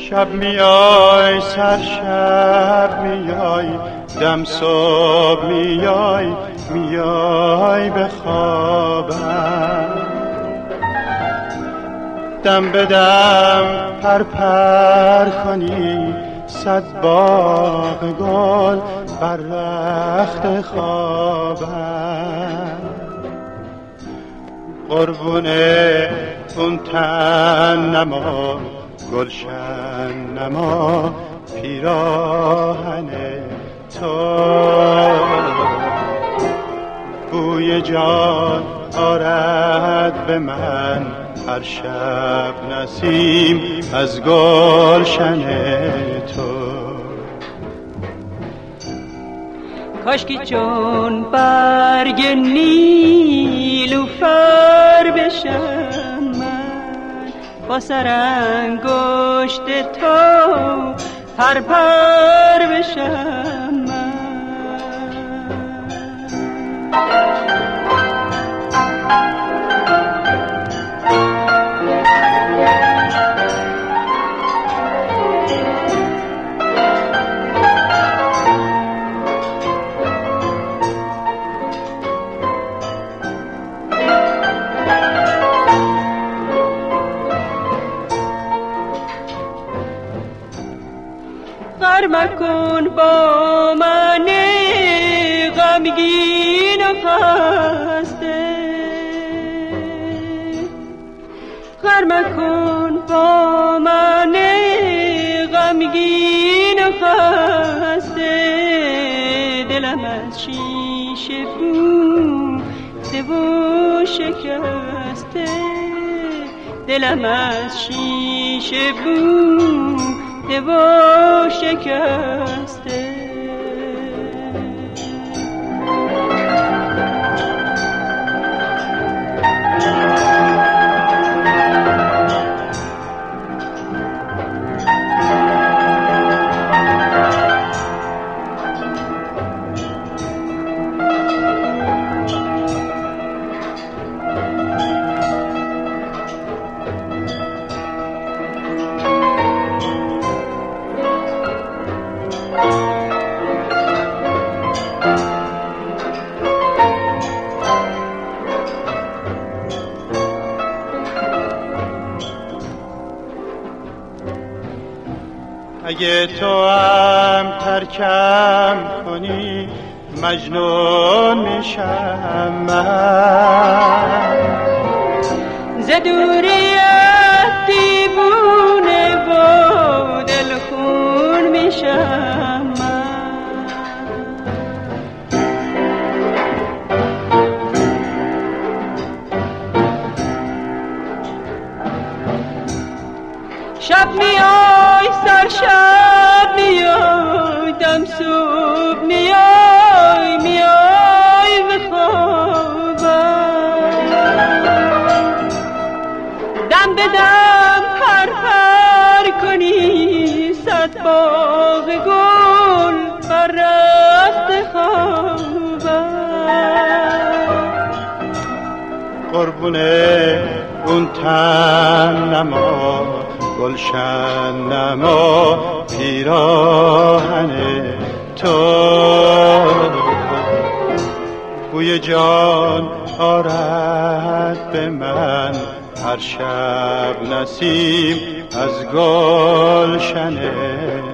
شب میای سرشب میای دم صبح میای میای به خوابم دم به دم پر پر کنی صد باغ گل بر رخت خوابم قربونه اون تن نما گلشن نما پیراهن تو بوی جان آرد به من هر شب نسیم از گلشن تو کاشکی چون برگ نیلوفر بشم من با سرانگشت تو پر پر بشم من غر مکن با من غمگین و خسته غر مکن با من غمگین و خسته دلم از شیشه بوده و شکسته دلم از شیشه بوده و شکسته اگه تو هم ترکم کنی مجنون میشم من ز دوریت دیوونه و دلخون میشم من شب میای سرشب میای دم صبح میای میای به خوابم دم به دم پر پر کنی صد باغ گل بر رخت خوابم قربونه اون تن نما گلشن نما پیراهن تو بوی جان آرد به من هر شب نسیم از گلشن